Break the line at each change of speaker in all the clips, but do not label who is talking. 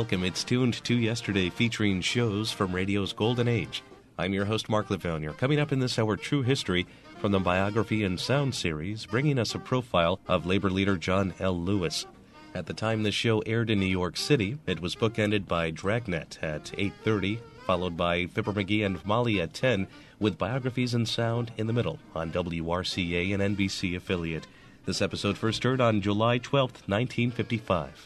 welcome. It's Tuned to Yesterday, featuring shows from radio's golden age. I'm your host, Mark Lavonia. Coming up in this hour, True History from the Biography and Sound series, bringing us a profile of labor leader John L. Lewis. At the time the show aired in New York City, it was bookended by Dragnet at 8:30, followed by Fibber McGee and Molly at 10, with Biographies and Sound in the middle on WRCA, an NBC affiliate. This episode first aired on July 12th, 1955.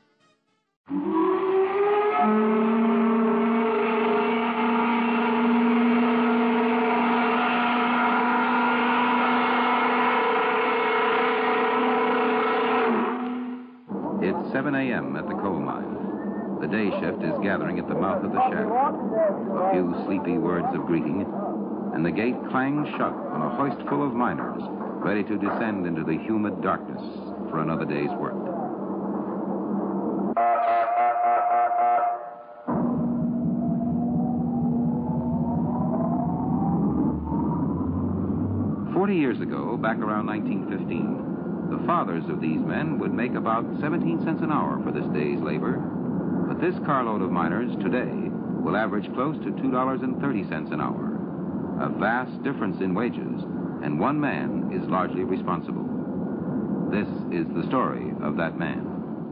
It's 7 a.m. at the coal mine. The day shift is gathering at the mouth of the shaft. A few sleepy words of greeting, and the gate clangs shut on a hoist full of miners, ready to descend into the humid darkness for another day's work. Years ago, back around 1915, the fathers of these men would make about 17 cents an hour for this day's labor. But this carload of miners today will average close to $2.30 an hour. A vast difference in wages, and one man is largely responsible. This is the story of that man.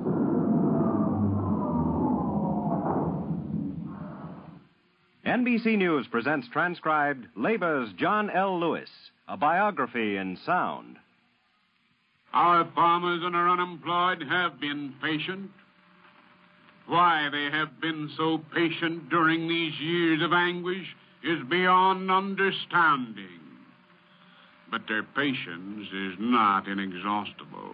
NBC News presents transcribed Labor's John L. Lewis, a biography in sound.
Our farmers and our unemployed have been patient. Why they have been so patient during these years of anguish is beyond understanding. But their patience is not inexhaustible.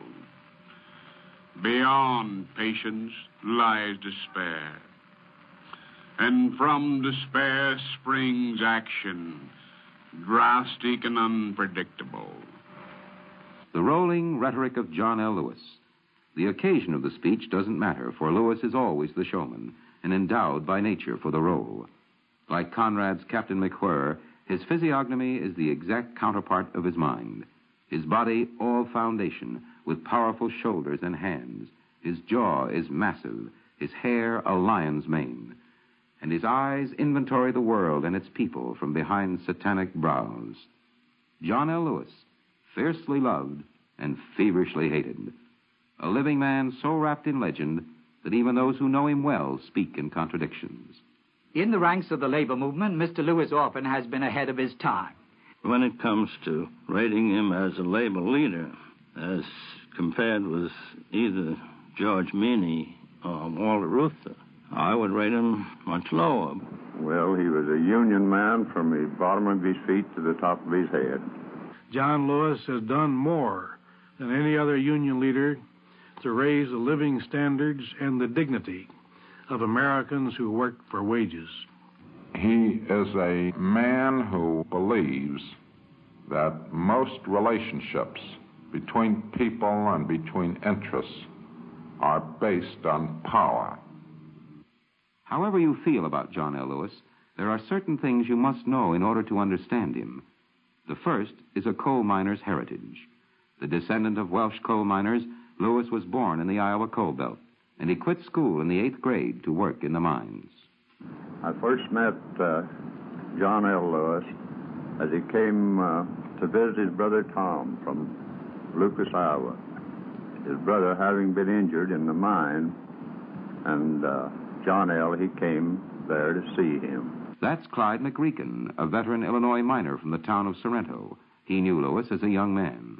Beyond patience lies despair. And from despair springs action, drastic and unpredictable.
The rolling rhetoric of John L. Lewis. The occasion of the speech doesn't matter, for Lewis is always the showman and endowed by nature for the role. Like Conrad's Captain McWhirr, his physiognomy is the exact counterpart of his mind. His body all foundation, with powerful shoulders and hands. His jaw is massive, his hair a lion's mane. And his eyes inventory the world and its people from behind satanic brows. John L. Lewis, fiercely loved and feverishly hated. A living man so wrapped in legend that even those who know him well speak in contradictions.
In the ranks of the labor movement, Mr. Lewis often has been ahead of his time.
When it comes to rating him as a labor leader, as compared with either George Meany or Walter Reuther, I would rate him much lower.
Well, he was a union man from the bottom of his feet to the top of his head.
John Lewis has done more than any other union leader to raise the living standards and the dignity of Americans who work for wages.
He is a man who believes that most relationships between people and between interests are based on power.
However you feel about John L. Lewis, there are certain things you must know in order to understand him. The first is a coal miner's heritage. The descendant of Welsh coal miners, Lewis was born in the Iowa coal belt, and he quit school in the 8th grade to work in the mines.
I first met John L. Lewis as he came to visit his brother Tom from Lucas, Iowa. His brother having been injured in the mine, and John L., he came there to see him.
That's Clyde McReacon, a veteran Illinois miner from the town of Sorrento. He knew Lewis as a young man.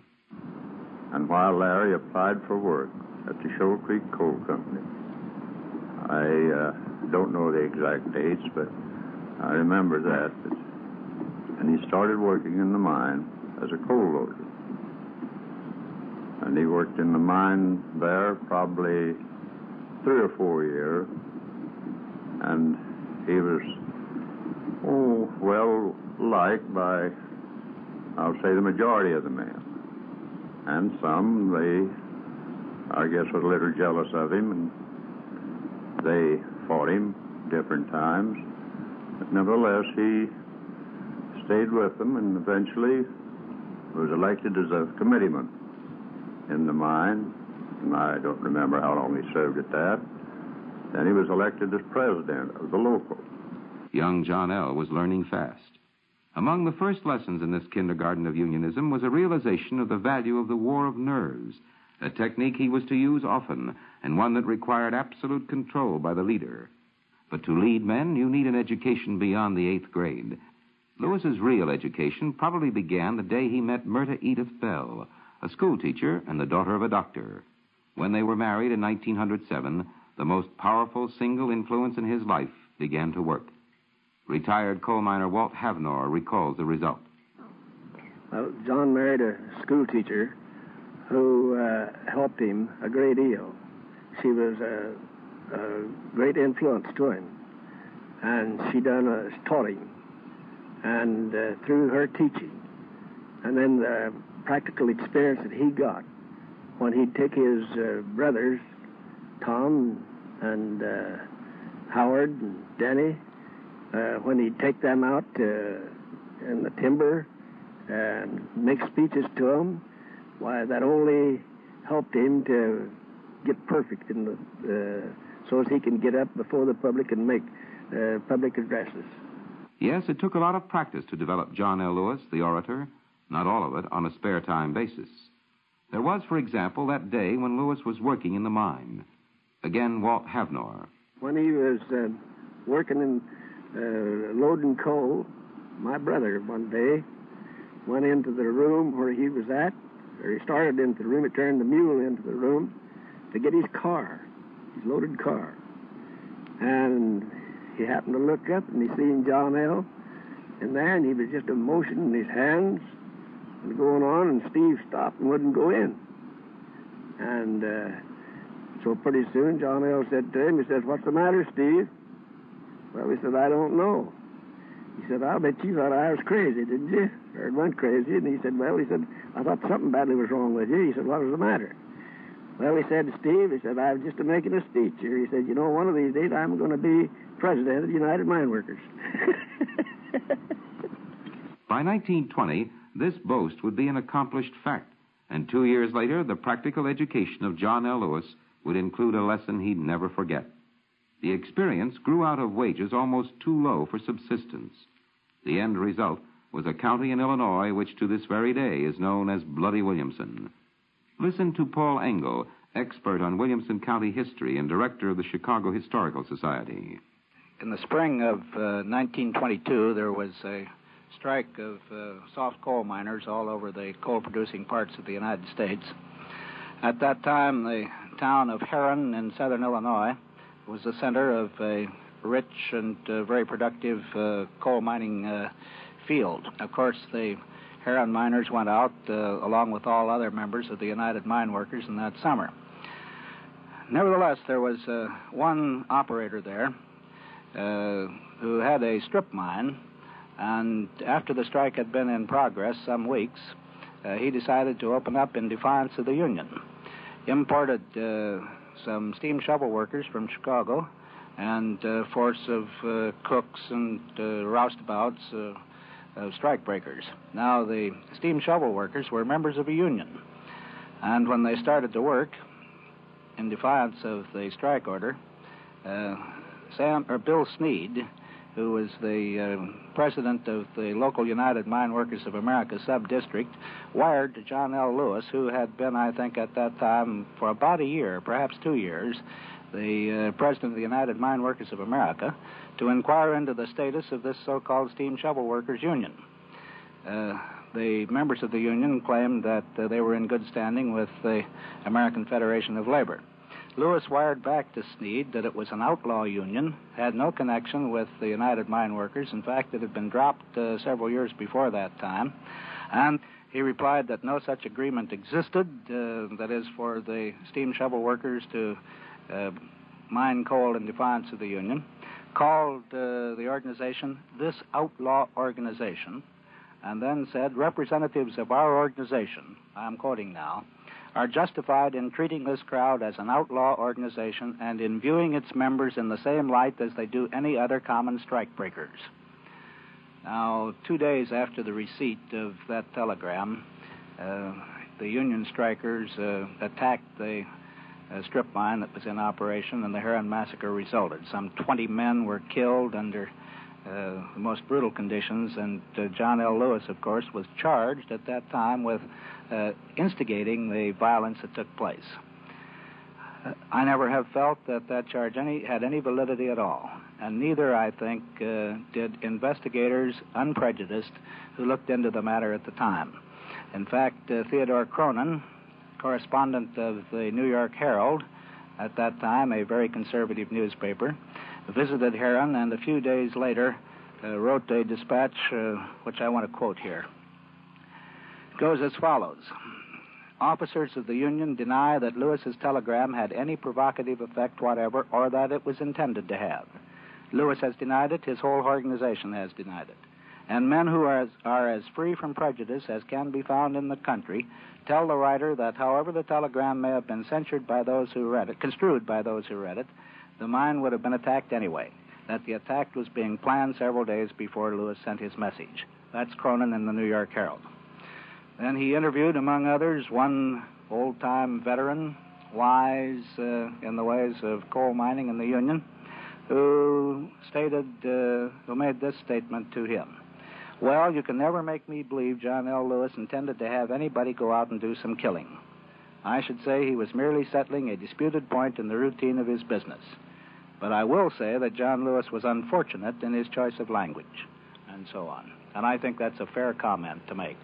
And while Larry applied for work at the Shoal Creek Coal Company, I don't know the exact dates, but I remember that. And he started working in the mine as a coal loader. And he worked in the mine there probably 3 or 4 years. And he was, well liked by, I'll say, the majority of the men. And some, they, I guess, was a little jealous of him, and they fought him different times. But nevertheless, he stayed with them and eventually was elected as a committeeman in the mine. And I don't remember how long he served at that. Then he was elected as president of the local.
Young John L. was learning fast. Among the first lessons in this kindergarten of unionism was a realization of the value of the war of nerves, a technique he was to use often, and one that required absolute control by the leader. But to lead men, you need an education beyond the 8th grade. Lewis's real education probably began the day he met Myrta Edith Bell, a schoolteacher and the daughter of a doctor. When they were married in 1907, the most powerful single influence in his life began to work. Retired coal miner Walt Havnor recalls the result.
Well, John married a schoolteacher who helped him a great deal. She was a great influence to him, and she taught him, and through her teaching, and then the practical experience that he got when he'd take his brothers, Tom and Howard and Denny, when he'd take them out in the timber and make speeches to them, why, that only helped him to get perfect in so as he can get up before the public and make public addresses.
Yes, it took a lot of practice to develop John L. Lewis, the orator, not all of it on a spare time basis. There was, for example, that day when Lewis was working in the mine. Again, Walt Havnor.
When he was working in loading coal, my brother one day went into the room where he was at, or he started into the room, he turned the mule into the room to get his car, his loaded car. And he happened to look up and he seen John L. in there, and he was just a motion in his hands and going on, and Steve stopped and wouldn't go in. And so pretty soon John L. said to him, he says, "What's the matter, Steve?" Well, he said, "I don't know." He said, "I'll bet you thought I was crazy, didn't you? Or went crazy." And he said, "Well," he said, "I thought something badly was wrong with you." He said, "What was the matter?" Well, he said, "Steve," he said, "I was just making a speech here." He said, "You know, one of these days I'm going to be president of the United Mine Workers."
By 1920, this boast would be an accomplished fact, and 2 years later, the practical education of John L. Lewis would include a lesson he'd never forget. The experience grew out of wages almost too low for subsistence. The end result was a county in Illinois which to this very day is known as Bloody Williamson. Listen to Paul Engel, expert on Williamson County history and director of the Chicago Historical Society.
In the spring of 1922, there was a strike of soft coal miners all over the coal-producing parts of the United States. At that time, the town of Herron in southern Illinois was the center of a rich and very productive coal mining field. Of course, the Herron miners went out along with all other members of the United Mine Workers in that summer. Nevertheless, there was one operator there who had a strip mine, and after the strike had been in progress some weeks, he decided to open up in defiance of the union. Imported some steam shovel workers from Chicago and a force of cooks and roustabouts, strike breakers. Now, the steam shovel workers were members of a union, and when they started to work in defiance of the strike order, Bill Sneed, who was the president of the local United Mine Workers of America sub-district, wired to John L. Lewis, who had been, I think, at that time, for about a year, perhaps 2 years, the president of the United Mine Workers of America, to inquire into the status of this so-called steam shovel workers union. The members of the union claimed that they were in good standing with the American Federation of Labor. Lewis wired back to Sneed that it was an outlaw union, had no connection with the United Mine Workers. In fact, it had been dropped several years before that time. And he replied that no such agreement existed, that is, for the steam shovel workers to mine coal in defiance of the union, called the organization this outlaw organization, and then said, "Representatives of our organization," I'm quoting now, "are justified in treating this crowd as an outlaw organization and in viewing its members in the same light as they do any other common strike breakers." Now, 2 days after the receipt of that telegram, the union strikers attacked the strip mine that was in operation, and the Heron Massacre resulted. Some 20 men were killed under the most brutal conditions, and John L. Lewis, of course, was charged at that time with instigating the violence that took place. I never have felt that charge had any validity at all, and neither, I think, did investigators unprejudiced who looked into the matter at the time. In fact, Theodore Cronin, correspondent of the New York Herald, at that time a very conservative newspaper, visited Heron and a few days later wrote a dispatch which I want to quote here. It goes as follows. Officers of the Union deny that Lewis's telegram had any provocative effect whatever or that it was intended to have. Lewis has denied it. His whole organization has denied it. And men who are as free from prejudice as can be found in the country tell the writer that however the telegram may have been censured by those who read it, construed by those who read it, the mine would have been attacked anyway, that the attack was being planned several days before Lewis sent his message. That's Cronin in the New York Herald. Then he interviewed, among others, one old-time veteran, wise in the ways of coal mining in the Union, who made this statement to him. Well, you can never make me believe John L. Lewis intended to have anybody go out and do some killing. I should say he was merely settling a disputed point in the routine of his business. But I will say that John Lewis was unfortunate in his choice of language, and so on. And I think that's a fair comment to make.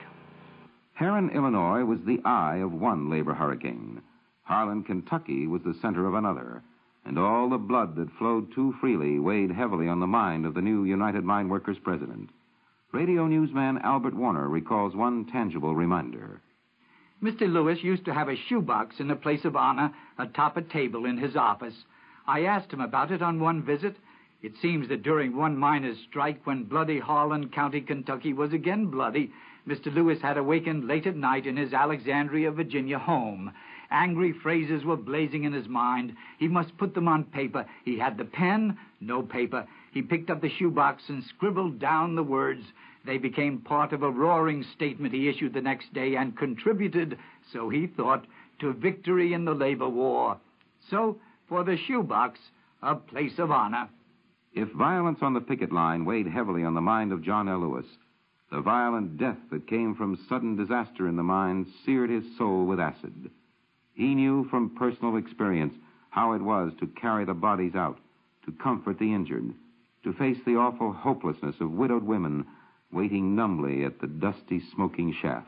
Heron, Illinois was the eye of one labor hurricane. Harlan, Kentucky was the center of another. And all the blood that flowed too freely weighed heavily on the mind of the new United Mine Workers president. Radio newsman Albert Warner recalls one tangible reminder.
Mr. Lewis used to have a shoebox in a place of honor atop a table in his office. I asked him about it on one visit. It seems that during one miners' strike, when bloody Harlan County, Kentucky was again bloody, Mr. Lewis had awakened late at night in his Alexandria, Virginia home. Angry phrases were blazing in his mind. He must put them on paper. He had the pen, no paper. He picked up the shoebox and scribbled down the words. They became part of a roaring statement he issued the next day and contributed, so he thought, to victory in the labor war. So, for the shoebox, a place of honor.
If violence on the picket line weighed heavily on the mind of John L. Lewis, the violent death that came from sudden disaster in the mine seared his soul with acid. He knew from personal experience how it was to carry the bodies out, to comfort the injured, to face the awful hopelessness of widowed women waiting numbly at the dusty, smoking shaft.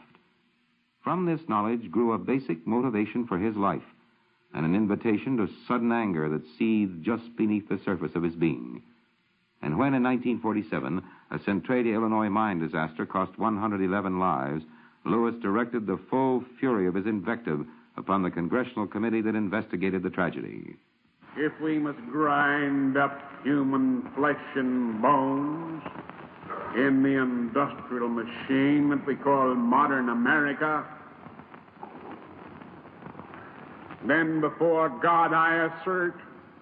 From this knowledge grew a basic motivation for his life and an invitation to sudden anger that seethed just beneath the surface of his being. And when in 1947 a Centralia, Illinois mine disaster cost 111 lives, Lewis directed the full fury of his invective upon the congressional committee that investigated the tragedy.
If we must grind up human flesh and bones in the industrial machine that we call modern America, then before God I assert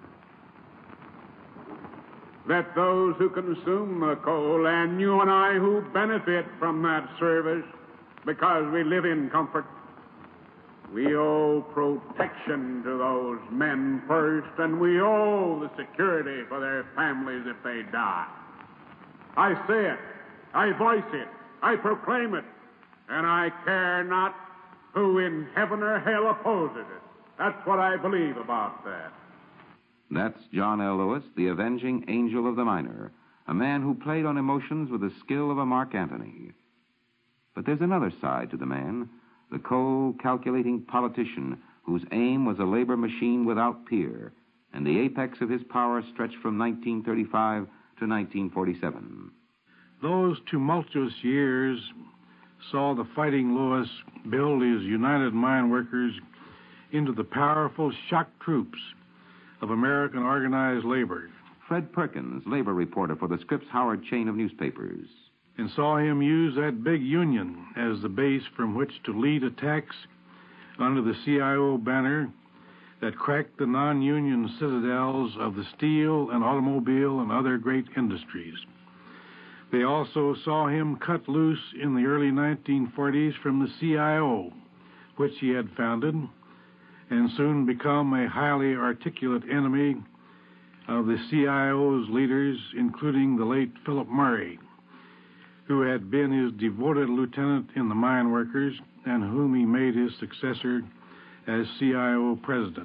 that those who consume the coal and you and I who benefit from that service because we live in comfort, we owe protection to those men first, and we owe the security for their families if they die. I say it, I voice it, I proclaim it, and I care not who in heaven or hell opposes it. That's what I believe about that.
That's John L. Lewis, the avenging angel of the miner, a man who played on emotions with the skill of a Mark Antony. But there's another side to the man, the cold, calculating politician whose aim was a labor machine without peer, and the apex of his power stretched from 1935 to 1947.
Those tumultuous years saw the Fighting Lewis build his United Mine Workers into the powerful shock troops of American organized labor.
Fred Perkins, labor reporter for the Scripps Howard chain of newspapers.
And saw him use that big union as the base from which to lead attacks under the CIO banner that cracked the non-union citadels of the steel and automobile and other great industries. They also saw him cut loose in the early 1940s from the CIO, which he had founded, and soon become a highly articulate enemy of the CIO's leaders, including the late Philip Murray, who had been his devoted lieutenant in the mine workers and whom he made his successor as CIO president.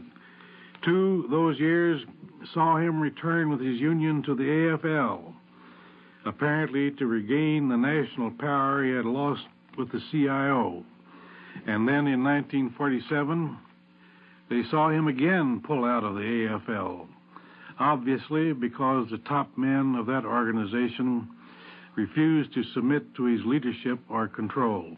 Those years saw him return with his union to the AFL, apparently to regain the national power he had lost with the CIO. And then in 1947, they saw him again pull out of the AFL, obviously because the top men of that organization refused to submit to his leadership or control.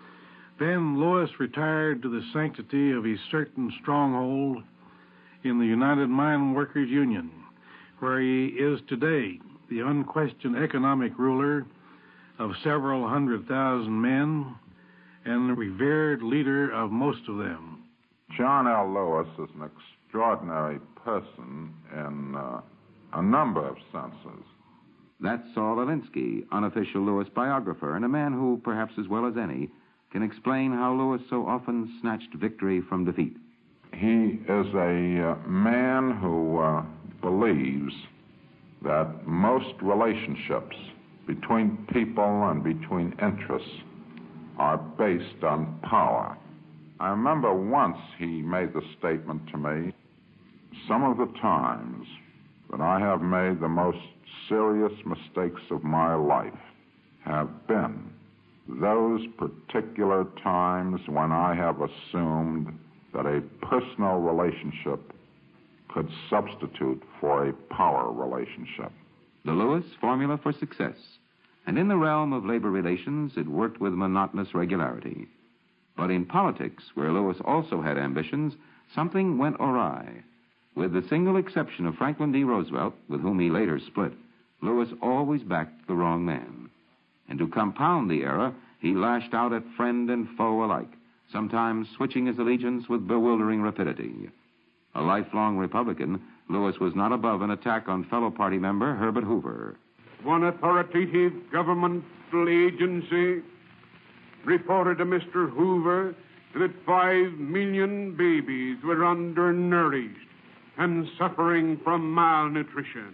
Then Lewis retired to the sanctity of his certain stronghold in the United Mine Workers Union, where he is today the unquestioned economic ruler of several 100,000 men and the revered leader of most of them.
John L. Lewis is an extraordinary person in a number of senses.
That's Saul Alinsky, unofficial Lewis biographer, and a man who, perhaps as well as any, can explain how Lewis so often snatched victory from defeat.
He is a man who believes that most relationships between people and between interests are based on power. I remember once he made the statement to me, some of the times that I have made the most serious mistakes of my life have been those particular times when I have assumed that a personal relationship could substitute for a power relationship.
The Lewis formula for success. And in the realm of labor relations, it worked with monotonous regularity. But in politics, where Lewis also had ambitions, something went awry. With the single exception of Franklin D. Roosevelt, with whom he later split, Lewis always backed the wrong man. And to compound the error, he lashed out at friend and foe alike, sometimes switching his allegiance with bewildering rapidity. A lifelong Republican, Lewis was not above an attack on fellow party member Herbert Hoover.
One authoritative governmental agency reported to Mr. Hoover that 5 million babies were undernourished and suffering from malnutrition.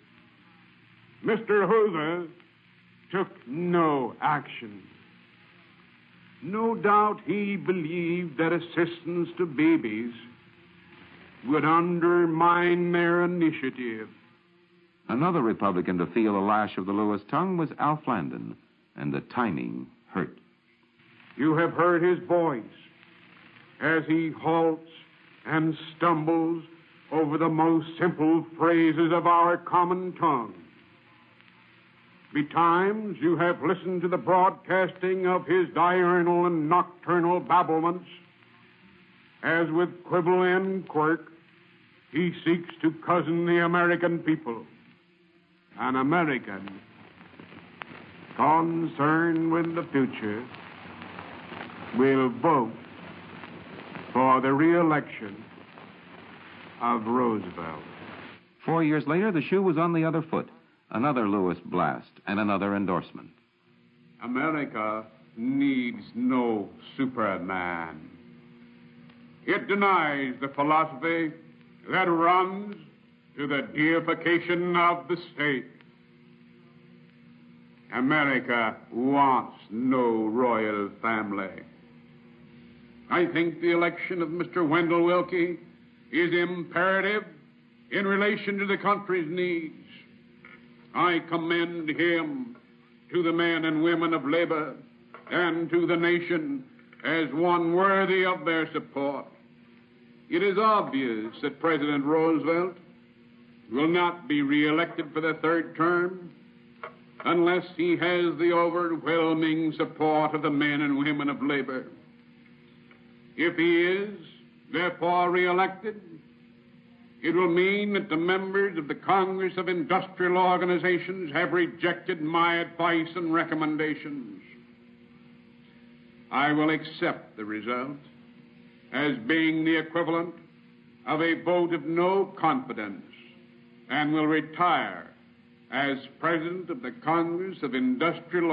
Mr. Hoover took no action. No doubt he believed that assistance to babies would undermine their initiative.
Another Republican to feel the lash of the Lewis tongue was Alf Landon, and the timing hurt.
You have heard his voice as he halts and stumbles over the most simple phrases of our common tongue. Betimes you have listened to the broadcasting of his diurnal and nocturnal babblements, as with quibble and quirk he seeks to cozen the American people. An American concerned with the future will vote for the re-election of Roosevelt.
4 years later, the shoe was on the other foot. Another Lewis blast and another endorsement.
America needs no Superman. It denies the philosophy that runs to the deification of the state. America wants no royal family. I think the election of Mr. Wendell Willkie is imperative in relation to the country's needs. I commend him to the men and women of labor and to the nation as one worthy of their support. It is obvious that President Roosevelt will not be re-elected for the third term unless he has the overwhelming support of the men and women of labor. If he is, therefore, re-elected, it will mean that the members of the Congress of Industrial Organizations have rejected my advice and recommendations. I will accept the result as being the equivalent of a vote of no confidence and will retire as President of the Congress of Industrial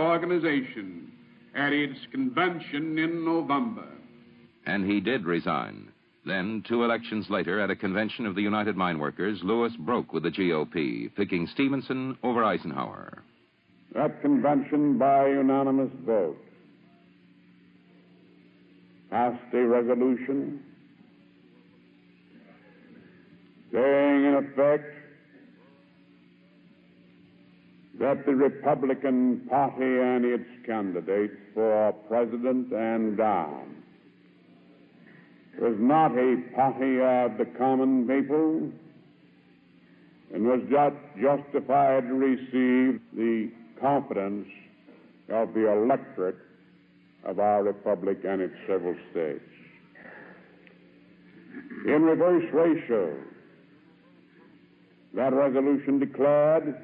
Organization at its convention in November.
And he did resign. Then, 2 elections later, at a convention of the United Mine Workers, Lewis broke with the GOP, picking Stevenson over Eisenhower.
That convention, by unanimous vote, passed a resolution saying, in effect, that the Republican Party and its candidates for president and down was not a party of the common people and was justified to receive the confidence of the electorate of our republic and its several states. In reverse ratio, that resolution declared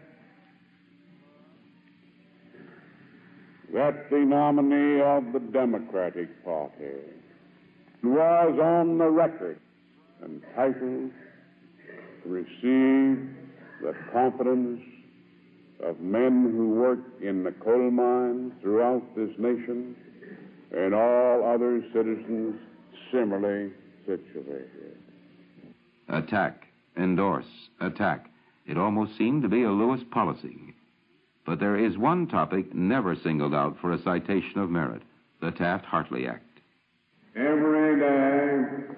that the nominee of the Democratic Party was on the record entitled to receive the confidence of men who work in the coal mines throughout this nation and all other citizens similarly situated.
Attack, endorse, attack. It almost seemed to be a Lewis policy. But there is one topic never singled out for a citation of merit, the Taft-Hartley Act.
Every day,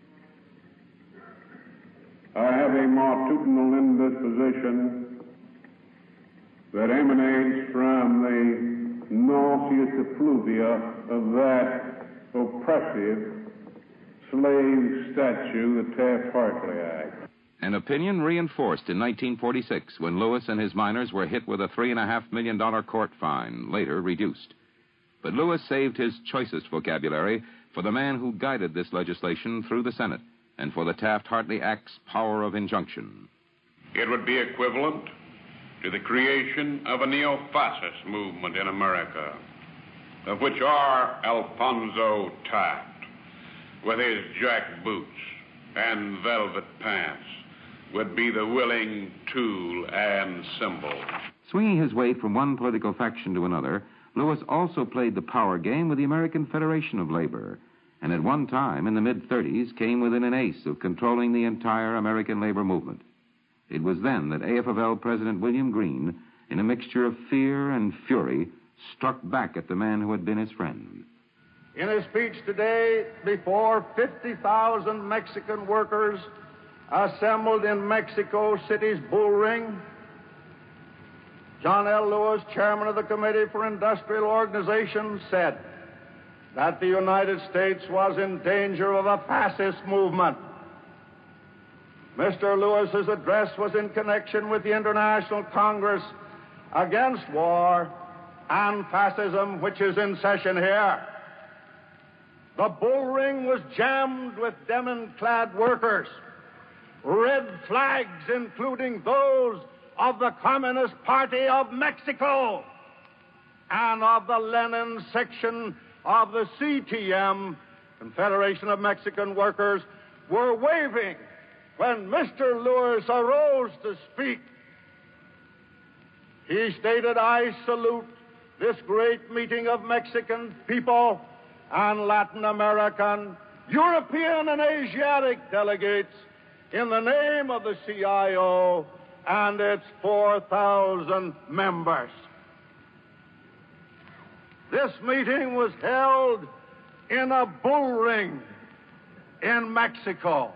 I have a matutinal indisposition that emanates from the nauseous effluvia of that oppressive slave statute, the Taft-Hartley Act.
An opinion reinforced in 1946 when Lewis and his miners were hit with a $3.5 million court fine, later reduced. But Lewis saved his choicest vocabulary for the man who guided this legislation through the Senate and for the Taft-Hartley Act's power of injunction.
It would be equivalent to the creation of a neo-fascist movement in America, of which our Alphonso Taft, with his jack boots and velvet pants, would be the willing tool and symbol.
Swinging his way from one political faction to another, Lewis also played the power game with the American Federation of Labor, and at one time, in the mid-30s, came within an ace of controlling the entire American labor movement. It was then that AFL President William Greene, in a mixture of fear and fury, struck back at the man who had been his friend.
In his speech today before 50,000 Mexican workers assembled in Mexico City's Bull Ring, John L. Lewis, chairman of the Committee for Industrial Organization, said that the United States was in danger of a fascist movement. Mr. Lewis's address was in connection with the International Congress Against War and Fascism, which is in session here. The Bull Ring was jammed with denim-clad workers. Red flags, including those of the Communist Party of Mexico and of the Lenin section of the CTM, Confederation of Mexican Workers, were waving when Mr. Lewis arose to speak. He stated, "I salute this great meeting of Mexican people and Latin American, European, and Asiatic delegates in the name of the CIO and its 4,000 members." This meeting was held in a bull ring in Mexico.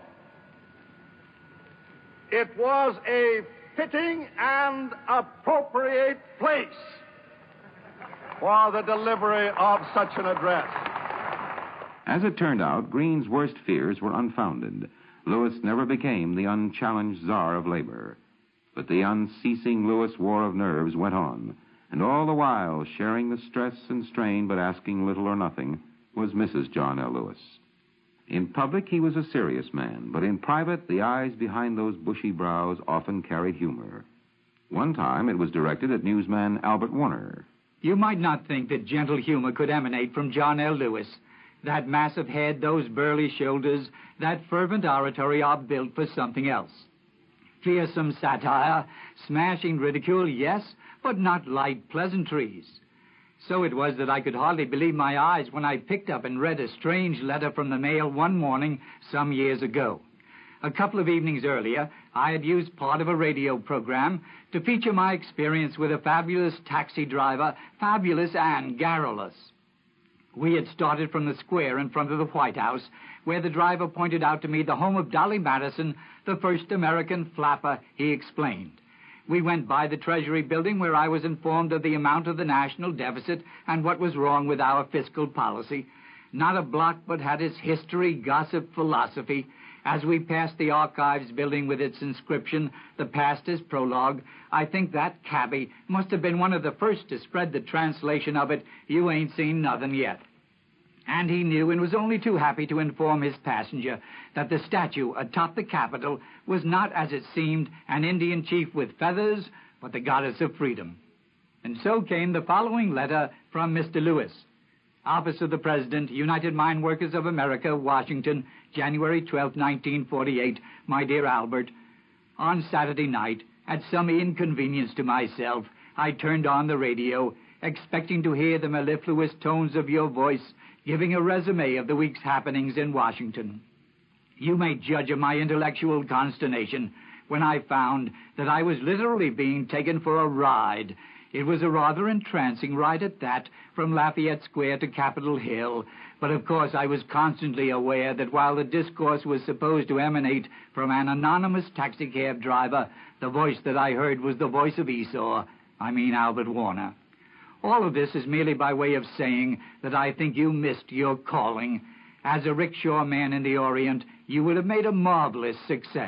It was a fitting and appropriate place for the delivery of such an address.
As it turned out, Greene's worst fears were unfounded. Lewis never became the unchallenged czar of labor. But the unceasing Lewis war of nerves went on, and all the while, sharing the stress and strain but asking little or nothing, was Mrs. John L. Lewis. In public, he was a serious man, but in private, the eyes behind those bushy brows often carried humor. One time, it was directed at newsman Albert Warner.
You might not think that gentle humor could emanate from John L. Lewis. That massive head, those burly shoulders, that fervent oratory are built for something else. Fearsome satire, smashing ridicule, yes, but not light pleasantries. So it was that I could hardly believe my eyes when I picked up and read a strange letter from the mail one morning some years ago. A couple of evenings earlier, I had used part of a radio program to feature my experience with a fabulous taxi driver, fabulous and garrulous. We had started from the square in front of the White House, where the driver pointed out to me the home of Dolly Madison, the first American flapper, he explained. We went by the Treasury building, where I was informed of the amount of the national deficit and what was wrong with our fiscal policy. Not a block but had its history, gossip, philosophy. As we passed the Archives building with its inscription, "The Past is Prologue," I think that cabby must have been one of the first to spread the translation of it, "You ain't seen nothing yet." And he knew and was only too happy to inform his passenger that the statue atop the Capitol was not, as it seemed, an Indian chief with feathers, but the goddess of freedom. And so came the following letter from Mr. Lewis. Office of the President, United Mine Workers of America, Washington, January 12, 1948. My dear Albert, on Saturday night, at some inconvenience to myself, I turned on the radio, expecting to hear the mellifluous tones of your voice giving a resume of the week's happenings in Washington. You may judge of my intellectual consternation when I found that I was literally being taken for a ride. It was a rather entrancing ride at that, from Lafayette Square to Capitol Hill. But of course I was constantly aware that while the discourse was supposed to emanate from an anonymous taxicab driver, the voice that I heard was the voice of Esau. I mean Albert Warner. All of this is merely by way of saying that I think you missed your calling. As a rickshaw man in the Orient, you would have made a marvelous success.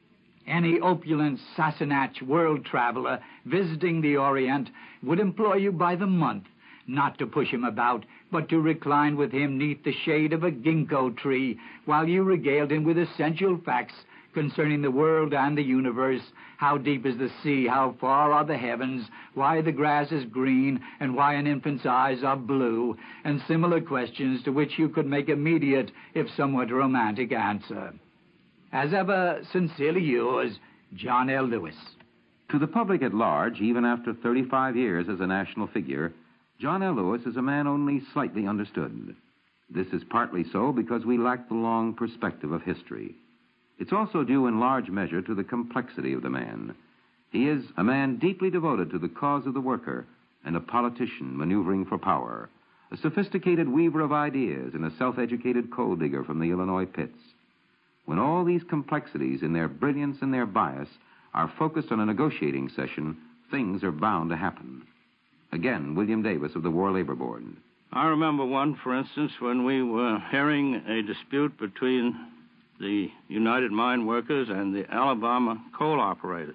Any opulent Sassenach world traveler visiting the Orient would employ you by the month, not to push him about, but to recline with him neath the shade of a ginkgo tree, while you regaled him with essential facts concerning the world and the universe. How deep is the sea? How far are the heavens? Why the grass is green, and why an infant's eyes are blue, and similar questions to which you could make immediate, if somewhat romantic, answer. As ever, sincerely yours, John L. Lewis.
To the public at large, even after 35 years as a national figure, John L. Lewis is a man only slightly understood. This is partly so because we lack the long perspective of history. It's also due in large measure to the complexity of the man. He is a man deeply devoted to the cause of the worker and a politician maneuvering for power, a sophisticated weaver of ideas and a self-educated coal digger from the Illinois pits. When all these complexities in their brilliance and their bias are focused on a negotiating session, things are bound to happen. Again, William Davis of the War Labor Board.
I remember one, for instance, when we were hearing a dispute between the United Mine Workers and the Alabama coal operators.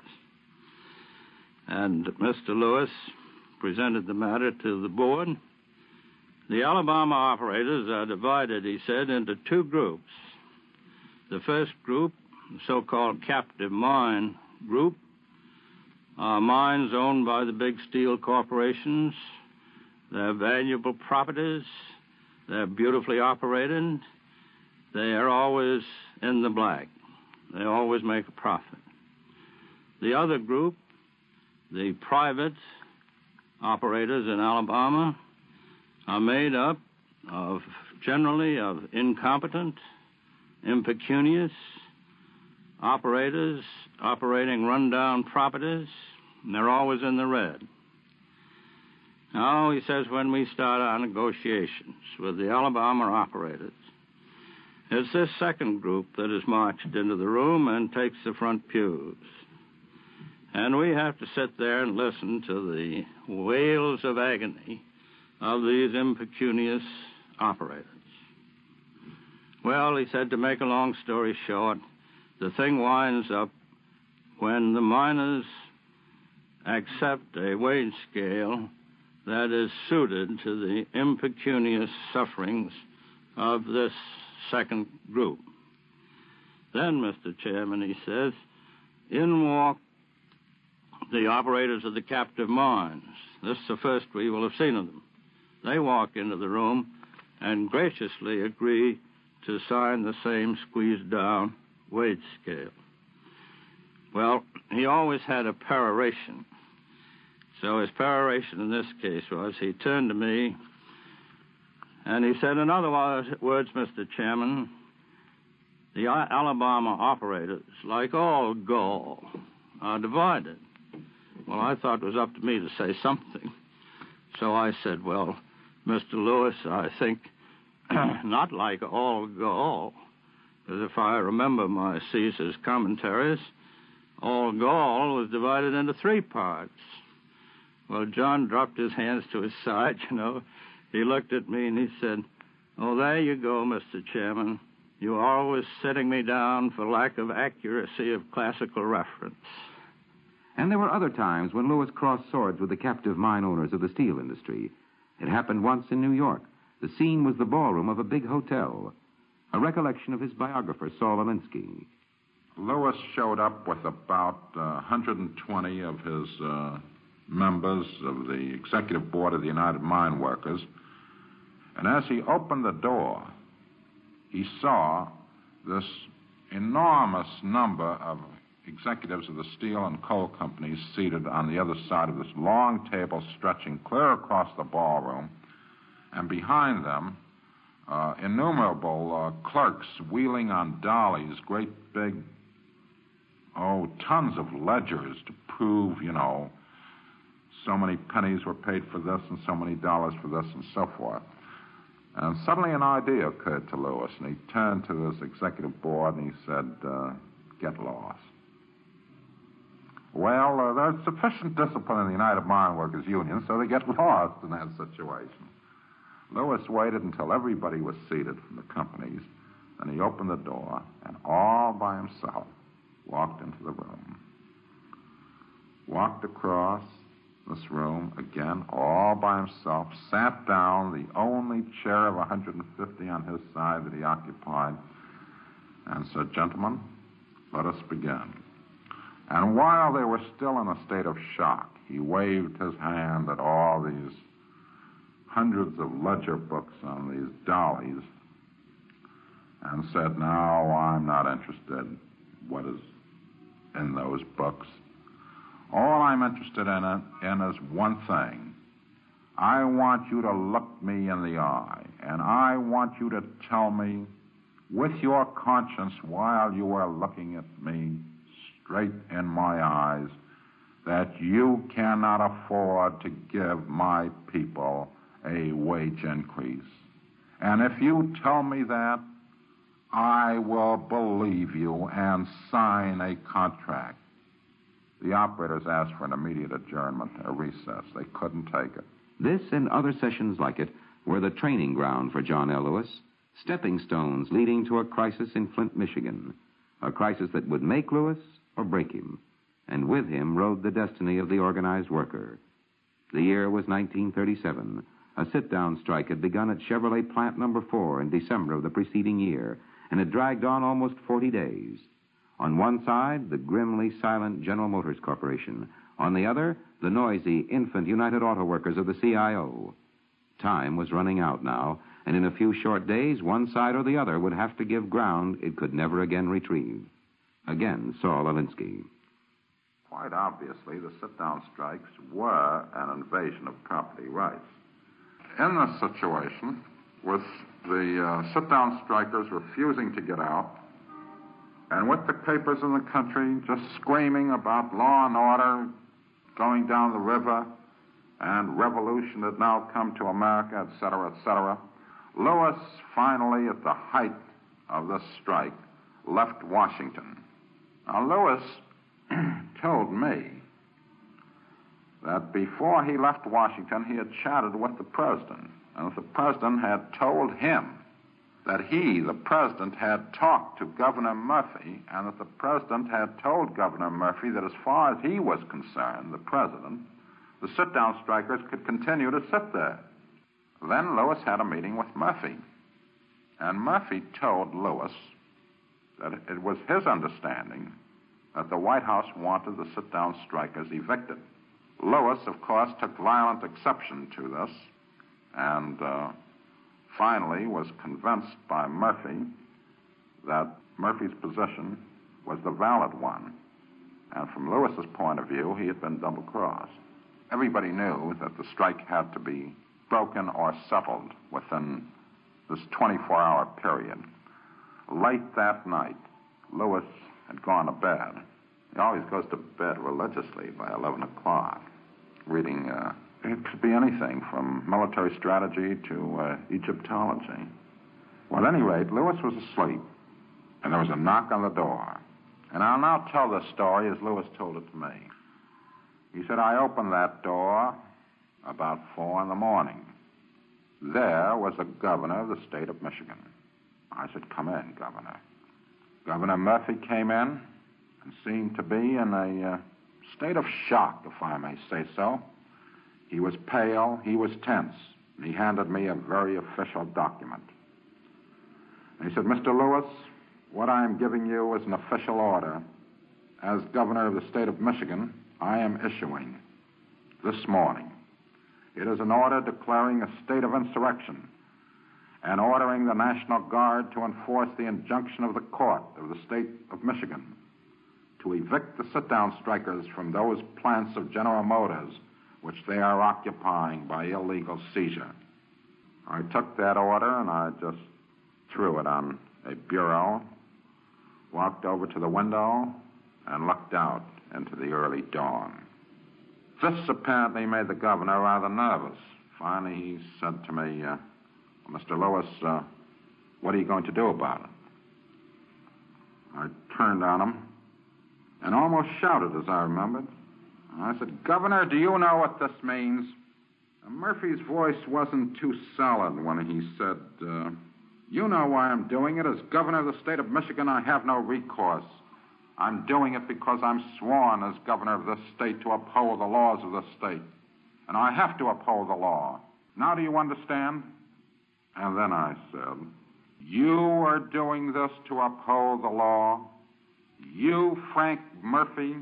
And Mr. Lewis presented the matter to the board. The Alabama operators are divided, he said, into two groups. The first group, the so-called captive mine group, are mines owned by the big steel corporations. They're valuable properties. They're beautifully operated. They are always in the black. They always make a profit. The other group, the private operators in Alabama, are made up generally of incompetent, impecunious operators operating rundown properties, and they're always in the red. Now, he says, when we start our negotiations with the Alabama operators, it's this second group that is marched into the room and takes the front pews. And we have to sit there and listen to the wails of agony of these impecunious operators. Well, he said, to make a long story short, the thing winds up when the miners accept a wage scale that is suited to the impecunious sufferings of this second group. Then, Mr. Chairman, he says, in walk the operators of the captive mines. This is the first we will have seen of them. They walk into the room and graciously agree to sign the same squeezed-down wage scale. Well, he always had a peroration. So his peroration in this case was he turned to me and he said, in other words, Mr. Chairman, the Alabama operators, like all Gaul, are divided. Well, I thought it was up to me to say something. So I said, well, Mr. Lewis, I think not like all Gaul, because if I remember my Caesar's commentaries, all Gaul was divided into 3 parts. Well, John dropped his hands to his side, He looked at me and he said, oh, there you go, Mr. Chairman. You're always setting me down for lack of accuracy of classical reference.
And there were other times when Lewis crossed swords with the captive mine owners of the steel industry. It happened once in New York. The scene was the ballroom of a big hotel. A recollection of his biographer, Saul Alinsky.
Lewis showed up with about 120 of his members of the executive board of the United Mine Workers. And as he opened the door, he saw this enormous number of executives of the steel and coal companies seated on the other side of this long table stretching clear across the ballroom. And behind them, innumerable clerks wheeling on dollies, great big, tons of ledgers to prove, so many pennies were paid for this and so many dollars for this and so forth. And suddenly an idea occurred to Lewis, and he turned to this executive board and he said, get lost. Well, there's sufficient discipline in the United Mine Workers Union, so they get lost in that situation. Lewis waited until everybody was seated from the companies, then he opened the door and all by himself walked into the room. Walked across this room, again, all by himself, sat down, the only chair of 150 on his side that he occupied, and said, gentlemen, let us begin. And while they were still in a state of shock, he waved his hand at all these hundreds of ledger books on these dollies and said, now, I'm not interested what is in those books. All I'm interested in is one thing. I want you to look me in the eye, and I want you to tell me with your conscience while you are looking at me straight in my eyes that you cannot afford to give my people a wage increase. And if you tell me that, I will believe you and sign a contract. The operators asked for an immediate adjournment, a recess. They couldn't take it.
This and other sessions like it were the training ground for John L. Lewis, stepping stones leading to a crisis in Flint, Michigan, a crisis that would make Lewis or break him. And with him rode the destiny of the organized worker. The year was 1937. A sit-down strike had begun at Chevrolet Plant No. 4 in December of the preceding year, and had dragged on almost 40 days. On one side, the grimly silent General Motors Corporation. On the other, the noisy infant United Auto Workers of the CIO. Time was running out now, and in a few short days, one side or the other would have to give ground it could never again retrieve. Again, Saul Alinsky.
Quite obviously, the sit-down strikes were an invasion of property rights. In this situation, with the sit-down strikers refusing to get out, and with the papers in the country just screaming about law and order going down the river and revolution had now come to America, etc., Lewis finally, at the height of this strike, left Washington. Now, Lewis told me that before he left Washington, he had chatted with the president, and that the president had told him that he, the president, had talked to Governor Murphy, and that the president had told Governor Murphy that as far as he was concerned, the president, the sit-down strikers could continue to sit there. Then Lewis had a meeting with Murphy, and Murphy told Lewis that it was his understanding that the White House wanted the sit-down strikers evicted. Lewis, of course, took violent exception to this, and finally was convinced by Murphy that Murphy's position was the valid one. And from Lewis's point of view, he had been double-crossed. everybody knew that the strike had to be broken or settled within this 24-hour period. Late that night, Lewis had gone to bed. He always goes to bed religiously by 11 o'clock, reading, it could be anything from military strategy to Egyptology. Well, at any rate, Lewis was asleep, and there was a knock on the door. And I'll now tell this story as Lewis told it to me. He said, I opened that door about 4 in the morning. There was the governor of the state of Michigan. I said, come in, Governor. Governor Murphy came in and seemed to be in a state of shock, if I may say so. He was pale, he was tense, and he handed me a very official document. And he said, Mr. Lewis, what I am giving you is an official order. As governor of the state of Michigan, I am issuing this morning. It is an order declaring a state of insurrection and ordering the National Guard to enforce the injunction of the court of the state of Michigan to evict the sit-down strikers from those plants of General Motors which they are occupying by illegal seizure. I took that order and I just threw it on a bureau, walked over to the window, and looked out into the early dawn. This apparently made the governor rather nervous. Finally, he said to me, Mr. Lewis, what are you going to do about it? I turned on him and almost shouted, as I remembered. I said, Governor, do you know what this means? Murphy's voice wasn't too solid when he said, you know why I'm doing it. As governor of the state of Michigan, I have no recourse. I'm doing it because I'm sworn as governor of this state to uphold the laws of this state. And I have to uphold the law. Now do you understand? And then I said, you are doing this to uphold the law? You, Frank Murphy,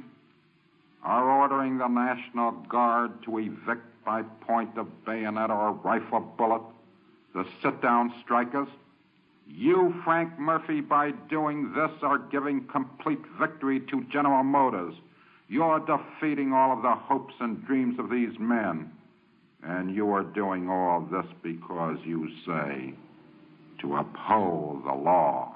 are ordering the National Guard to evict by point of bayonet or rifle bullet the sit-down strikers? You, Frank Murphy, by doing this, are giving complete victory to General Motors. You're defeating all of the hopes and dreams of these men. And you are doing all this because you say to uphold the law.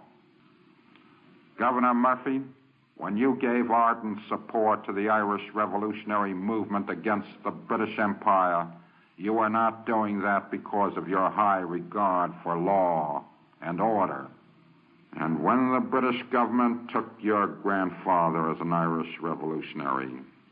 Governor Murphy, when you gave ardent support to the Irish revolutionary movement against the British Empire, you were not doing that because of your high regard for law and order. And when the British government took your grandfather as an Irish revolutionary,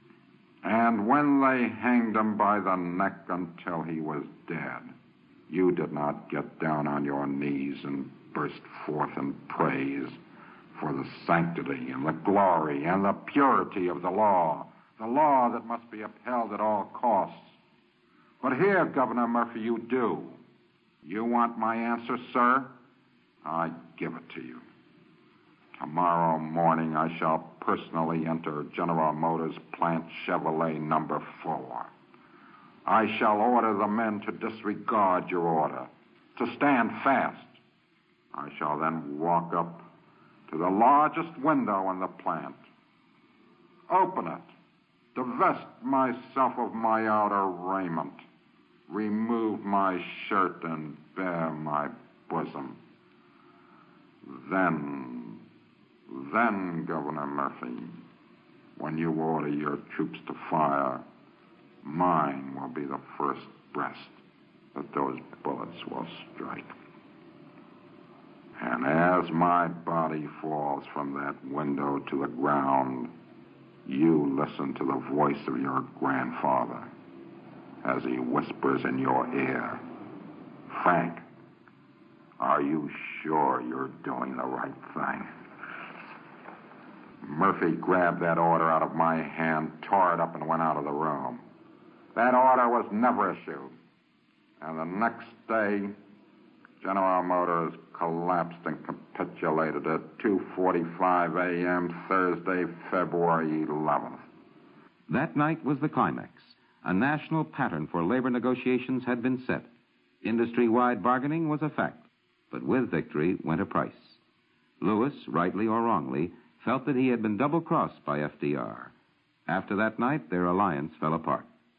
and when they hanged him by the neck until he was dead, you did not get down on your knees and burst forth in praise for the sanctity and the glory and the purity of the law that must be upheld at all costs. But here, Governor Murphy, you do. You want my answer, sir? I give it to you. Tomorrow morning, I shall personally enter General Motors Plant Chevrolet number 4. I shall order the men to disregard your order, to stand fast. I shall then walk up to the largest window in the plant, open it, divest myself of my outer raiment, remove my shirt and bare my bosom. Then, Governor Murphy, when you order your troops to fire, mine will be the first breast that those bullets will strike. And as my body falls from that window to the ground, you listen to the voice of your grandfather as he whispers in your ear, Frank, are you sure you're doing the right thing? Murphy grabbed that order out of my hand, tore it up, and went out of the room. That order was never issued. And the next day, General Motors collapsed and capitulated at 2:45 a.m. Thursday, February 11th.
That night was the climax. A national pattern for labor negotiations had been set. Industry-wide bargaining was a fact, but with victory went a price. Lewis, rightly or wrongly, felt that he had been double-crossed by FDR. After that night, their alliance fell apart.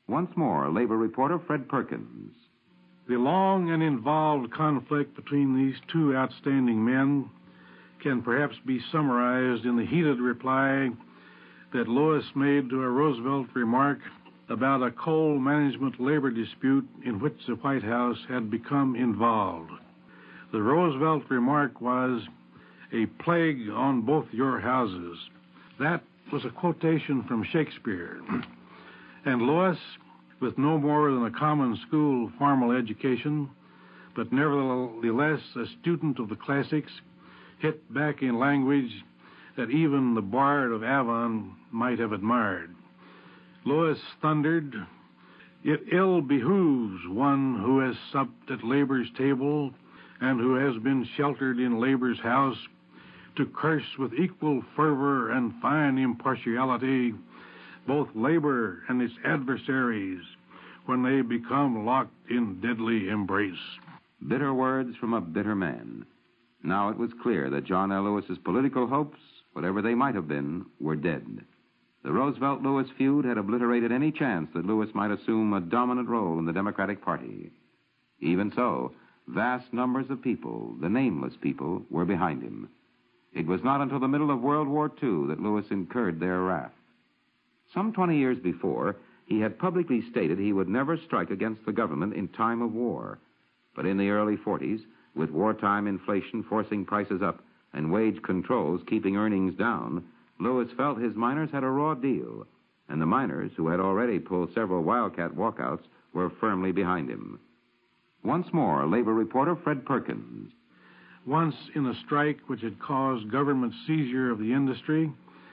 Once more, labor reporter Fred Perkins.
The long and involved conflict between these two outstanding men can perhaps be summarized in the heated reply that Lewis made to a Roosevelt remark about a coal management labor dispute in which the White House had become involved. The Roosevelt remark was, "A plague on both your houses." That was a quotation from Shakespeare. And Lewis, with no more than a common school formal education, but nevertheless a student of the classics, hit back in language that even the Bard of Avon might have admired. Lewis thundered, "It ill behooves one who has supped at labor's table and who has been sheltered in labor's house to curse with equal fervor and fine impartiality both labor and its adversaries when they become locked in deadly embrace."
Bitter words from a bitter man. Now it was clear that John L. Lewis's political hopes, whatever they might have been, were dead. The Roosevelt-Lewis feud had obliterated any chance that Lewis might assume a dominant role in the Democratic Party. Even so, vast numbers of people, the nameless people, were behind him. It was not until the middle of World War II that Lewis incurred their wrath. Some 20 years before, he had publicly stated he would never strike against the government in time of war. But in the early 40s, with wartime inflation forcing prices up and wage controls keeping earnings down, Lewis felt his miners had a raw deal, and the miners, who had already pulled several wildcat walkouts, were firmly behind him. Once more, labor reporter Fred Perkins.
Once in a strike which had caused government seizure of the industry,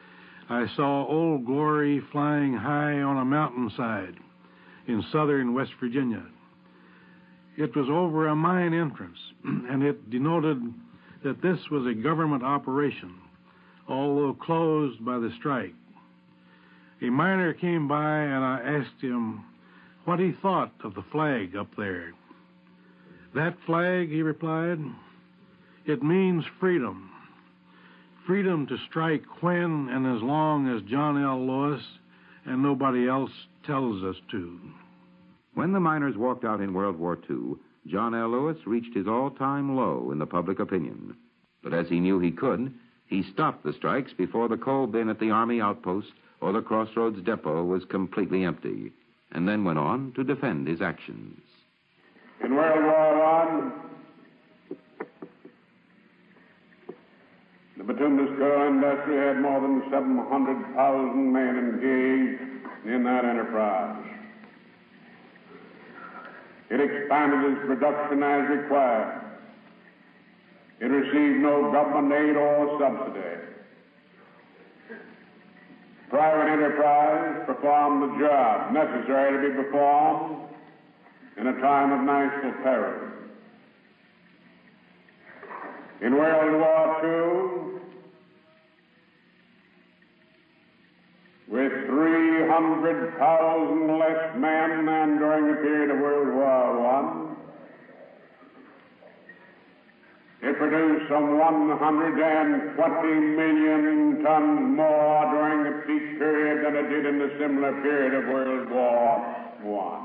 I saw Old Glory flying high on a mountainside in southern West Virginia. It was over a mine entrance, and it denoted that this was a government operation, although closed by the strike. A miner came by, and I asked him what he thought of the flag up there. "That flag," he replied, "it means freedom. Freedom to strike when and as long as John L. Lewis and nobody else tells us to."
When the miners walked out in World War II, John L. Lewis reached his all-time low in the public opinion. But as he knew he could, he stopped the strikes before the coal bin at the Army outpost or the Crossroads depot was completely empty, and then went on to defend his actions.
In World War I, the bituminous coal industry had more than 700,000 men engaged in that enterprise. It expanded its production as required. It received no government aid or subsidy. Private enterprise performed the job necessary to be performed in a time of national peril. In World War II, with 300,000 less men than during the period of World War I, it produced some 120 million tons more during the peak period than it did in the similar period of World War I.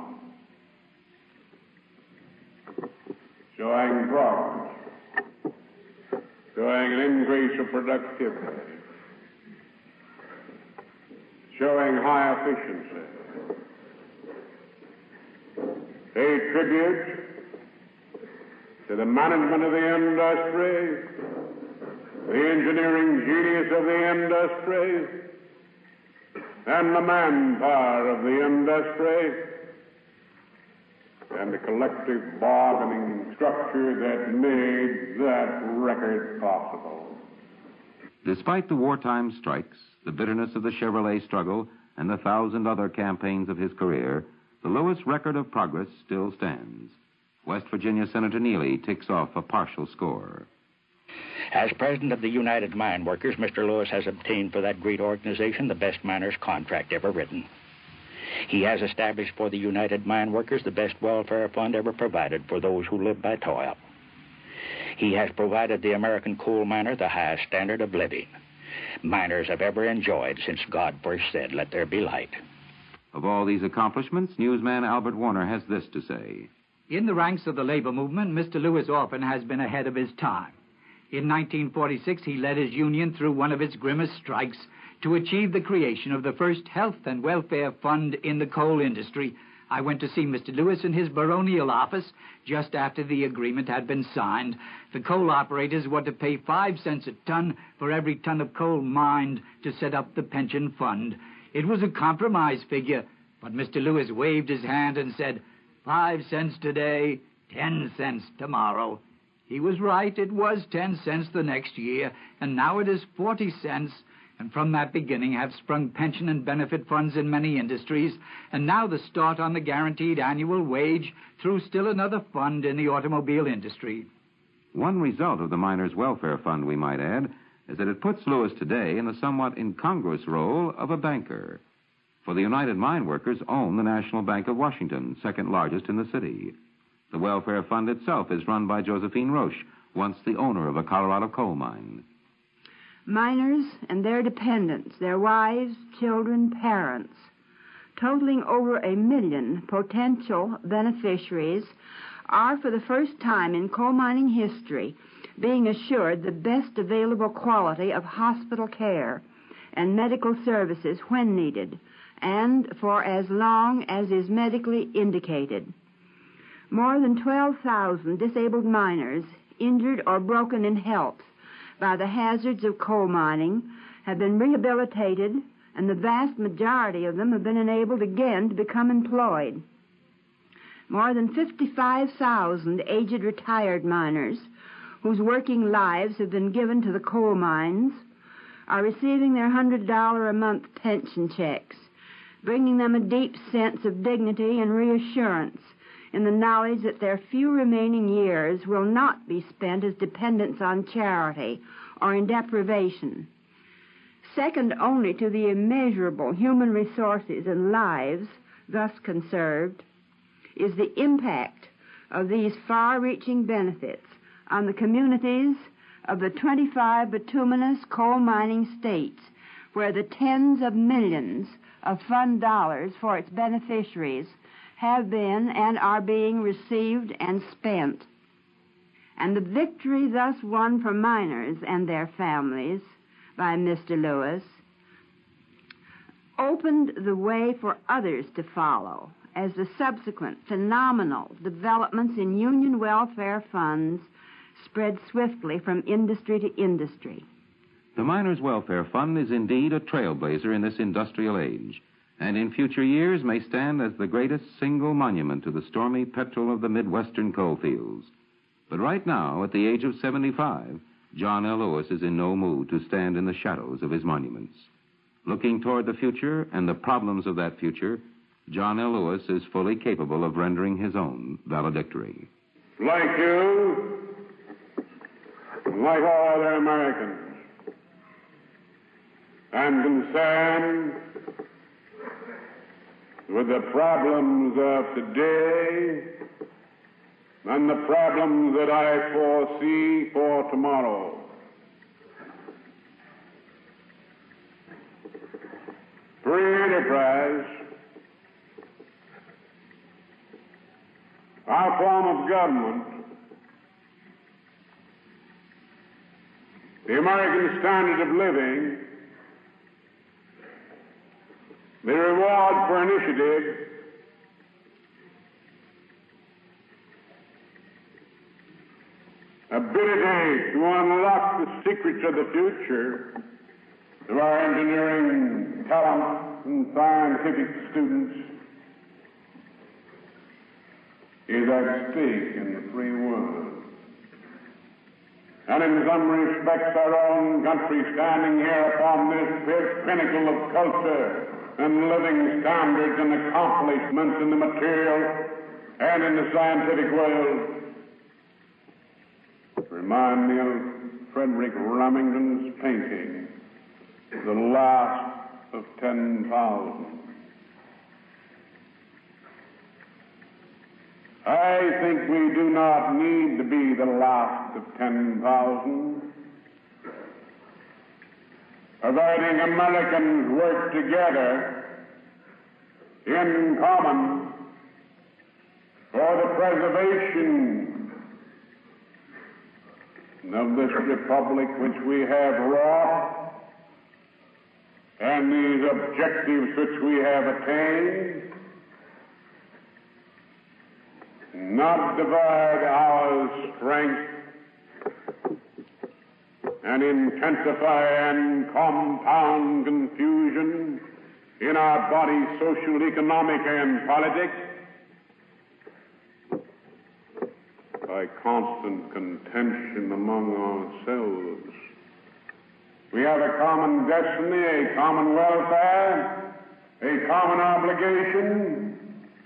Showing progress, showing an increase of productivity, showing high efficiency. Pay tribute to the management of the industry, the engineering genius of the industry, and the manpower of the industry, and the collective bargaining structure that made that record possible.
Despite the wartime strikes, the bitterness of the Chevrolet struggle, and the 1,000 other campaigns of his career, the Lewis record of progress still stands. West Virginia Senator Neely ticks off a partial score.
As president of the United Mine Workers, Mr. Lewis has obtained for that great organization the best miner's contract ever written. He has established for the United Mine Workers the best welfare fund ever provided for those who live by toil. He has provided the American coal miner the highest standard of living miners have ever enjoyed since God first said, "Let there be light."
Of all these accomplishments, newsman Albert Warner has this to say.
In the ranks of the labor movement, Mr. Lewis often has been ahead of his time. In 1946, he led his union through one of its grimmest strikes to achieve the creation of the first health and welfare fund in the coal industry. I went to see Mr. Lewis in his baronial office just after the agreement had been signed. The coal operators were to pay 5 cents a ton for every ton of coal mined to set up the pension fund. It was a compromise figure, but Mr. Lewis waved his hand and said, 5 cents today, 10 cents tomorrow. He was right. It was 10 cents the next year, and now it is 40 cents. And from that beginning have sprung pension and benefit funds in many industries, and now the start on the guaranteed annual wage through still another fund in the automobile industry.
One result of the Miners' Welfare Fund, we might add, is that it puts Lewis today in the somewhat incongruous role of a banker. For the United Mine Workers own the National Bank of Washington, second largest in the city. The Welfare Fund itself is run by Josephine Roche, once the owner of a Colorado coal mine.
Miners and their dependents, their wives, children, parents, totaling over 1 million potential beneficiaries, are for the first time in coal mining history being assured the best available quality of hospital care and medical services when needed, and for as long as is medically indicated. More than 12,000 disabled miners, injured or broken in health by the hazards of coal mining, have been rehabilitated, and the vast majority of them have been enabled again to become employed. More than 55,000 aged retired miners, whose working lives have been given to the coal mines, are receiving their $100 a month pension checks, bringing them a deep sense of dignity and reassurance in the knowledge that their few remaining years will not be spent as dependents on charity or in deprivation. Second only to the immeasurable human resources and lives thus conserved is the impact of these far-reaching benefits on the communities of the 25 bituminous coal mining states, where the tens of millions of fund dollars for its beneficiaries have been and are being received and spent. And the victory thus won for miners and their families by Mr. Lewis opened the way for others to follow as the subsequent phenomenal developments in union welfare funds spread swiftly from industry to industry.
The Miners' Welfare Fund is indeed a trailblazer in this industrial age, and in future years may stand as the greatest single monument to the stormy petrel of the Midwestern coal fields. But right now, at the age of 75, John L. Lewis is in no mood to stand in the shadows of his monuments. Looking toward the future and the problems of that future, John L. Lewis is fully capable of rendering his own valedictory.
Like you, like all other Americans, I'm concerned with the problems of today and the problems that I foresee for tomorrow. Free enterprise, our form of government, the American standard of living, the reward for initiative, ability to unlock the secrets of the future of our engineering talent and scientific students is at stake in the free world. And in some respects, our own country standing here upon this pinnacle of culture and living standards and accomplishments in the material and in the scientific world remind me of Frederick Remington's painting, The Last of 10,000. I think we do not need to be the last of 10,000. Providing Americans work together in common for the preservation of this republic which we have wrought and these objectives which we have attained, not divide our strength and intensify and compound confusion in our body, social, economic, and politics, by constant contention among ourselves. We have a common destiny, a common welfare, a common obligation,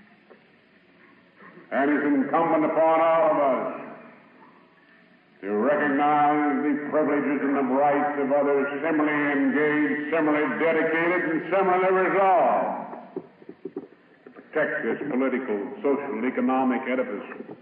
and it's incumbent upon all of us to recognize the privileges and the rights of others similarly engaged, similarly dedicated, and similarly resolved to protect this political, social, economic edifice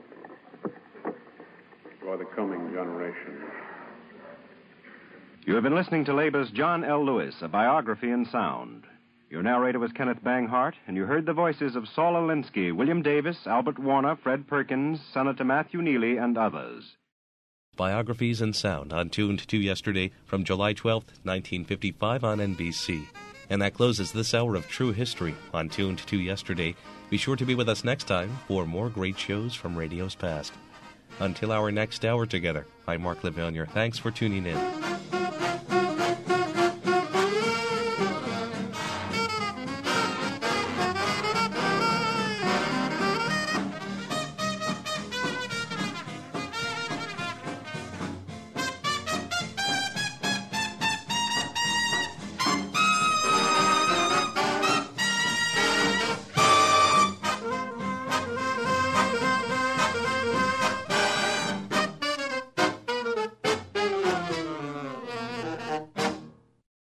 for the coming generations.
You have been listening to Labor's John L. Lewis, a biography in sound. Your narrator was Kenneth Banghart, and you heard the voices of Saul Alinsky, William Davis, Albert Warner, Fred Perkins, Senator Matthew Neely, and others.
Biographies in Sound on Tuned to Yesterday from July 12th, 1955 on NBC. And that closes this hour of True History on Tuned to Yesterday. Be sure to be with us next time for more great shows from radio's past. Until our next hour together, I'm Mark Levanier. Thanks for tuning in.